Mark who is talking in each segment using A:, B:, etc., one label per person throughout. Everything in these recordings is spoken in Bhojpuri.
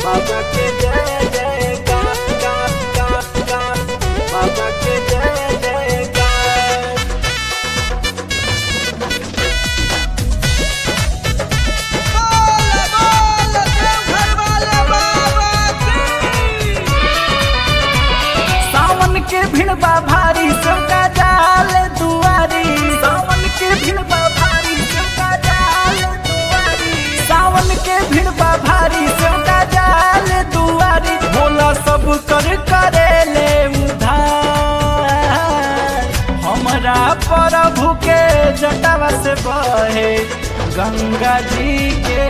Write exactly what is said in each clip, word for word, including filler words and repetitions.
A: बाबा के जय जयकार, कार, कार, कार, बाबा के जय जयकार।
B: बोल बोल देवघर वाले बाबा की।
A: सावन के भिड़बा भारी सबका जाल दुआरी, सावन के भिड़बा भारी सबका जाल दुआरी, सावन के भिड़बा भारी सबका जाल दुआरी। भोला सब कर करेले उधार, हमरा प्रभु के जटावा से बहे गंगा जी के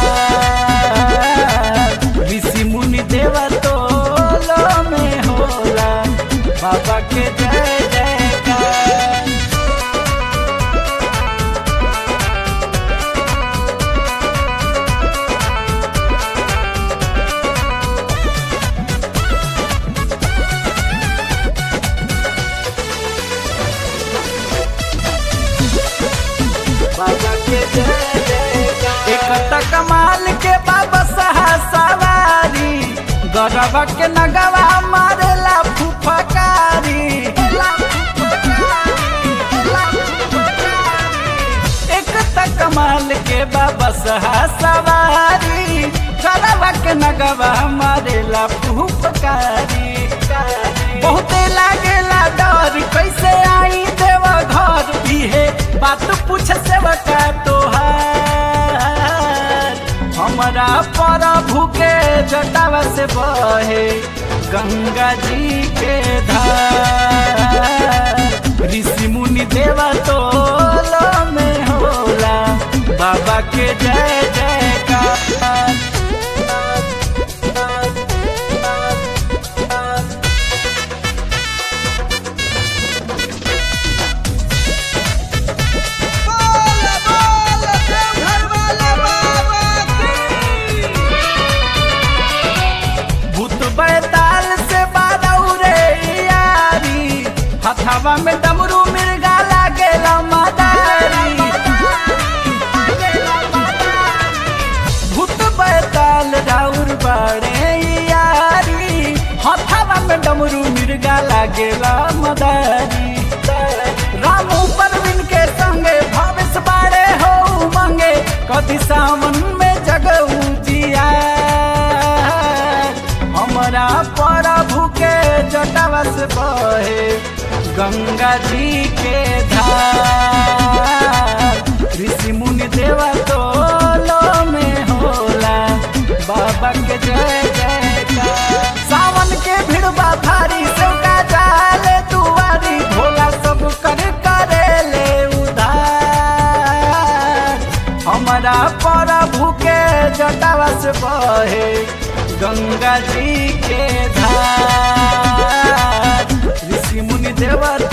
A: धार। ऋषि मुनि देवा तोलो में होला बाबा के जय जयकार। बाबा के जय जयकार। एक त कमाल के बाबा सहा सवारी, गरबा के नगवा मारेला फुफकारी। एक त कमाल के बाबा सहा सवारी, गरबा के नगवा मारेला फुफकारी। बहुते लागेला डर कैसे आई देव घर, इहे बात पूछ सेवका तोहार। हमरा प्रभु के जटावा से बहे गंगा जी के धार। ऋषि मुनि देवा तोलो में होला बाबा के जय जयकार।
B: बोल बोल देवघर वाले बाबा की।
A: भूत बैताल से बारौरे यारी, हथवा में डमरू मिर्गा लागेला मदारी। भूत बैताल राउर बाड़े यारी, हथवा में डमरू मिर्गा लागेला मदारी। रामू परवीन के संगे भविष्य बाड़े हो मंगे, कदी सावन में जगऊ जिया। हमरा प्रभु के जटावा से बहे गंगा जी के धार। ऋषि मुनि देवा तोलो में होला बाबा के जय जयकार। सावन के भिड़बा भारी सबका जाल दुआरी, भोला सब कर करेले उधार। हमरा प्रभु के जटावा से बहे गंगा जी के धार। ऋषि मुनि देवा